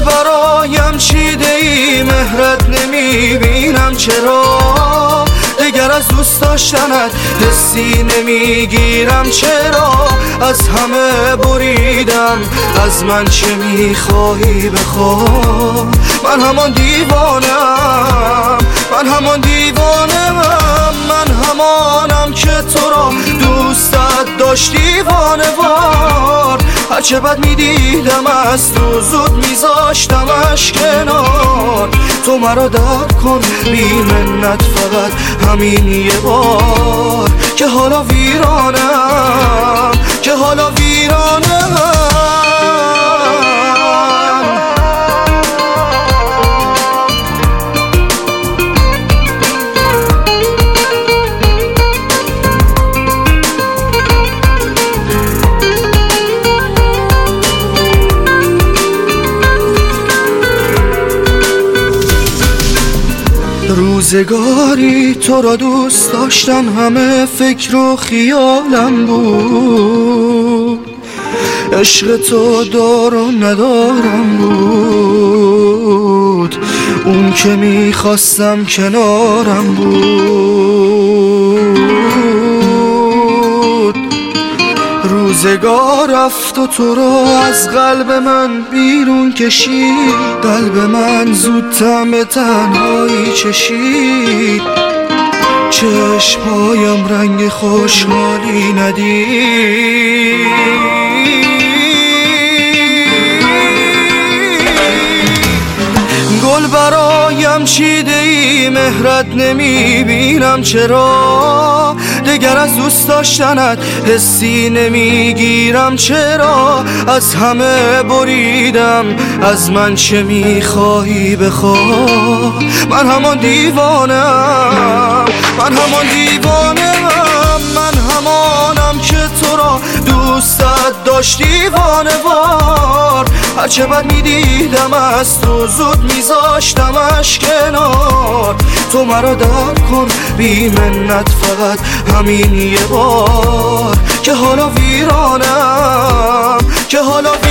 برایم چیده ای مهرت نمیبینم چرا؟ دگر از دوست داشتنت حسی نمیگیرم چرا؟ از همه بریدم، از من چه میخواهی بخواه؟ من همان دیوانم، من همان دیوانم، من همانم که تو را دوستت داشت دیوانه وار. هرچه بد میدیدم از تو زود میذاشتمش کنار. تو مرا درک کن بی منت فقط همین یه بار، که حالا ویرانم، که حالا ویرانم. روزگاری تو را دوست داشتم، همه فکر و خیالم بود. عشق تو دار و ندارم بود، اون که میخواستم کنارم بود. روزگار رفت و تو را از قلب من بیرون کشید. قلب من زودتم به تنهایی چشید. چشمهایم رنگ خوشحالی ندید. گل برایم چیده ای مهرت نمیبینم چرا؟ دگر از دوست داشتنت حسی نمیگیرم چرا؟ از همه بریدم، از من چه میخواهی بخواه؟ من همان دیوانم، من همان دیوانم، من همانم که تو را دوستت داشت دیوانه وار. هرچه بد میدیدم از تو زود میذاشتمش کنار. تو مرا درک کن بی منت فقط همین یه بار، که حالا ویرانم، که حالا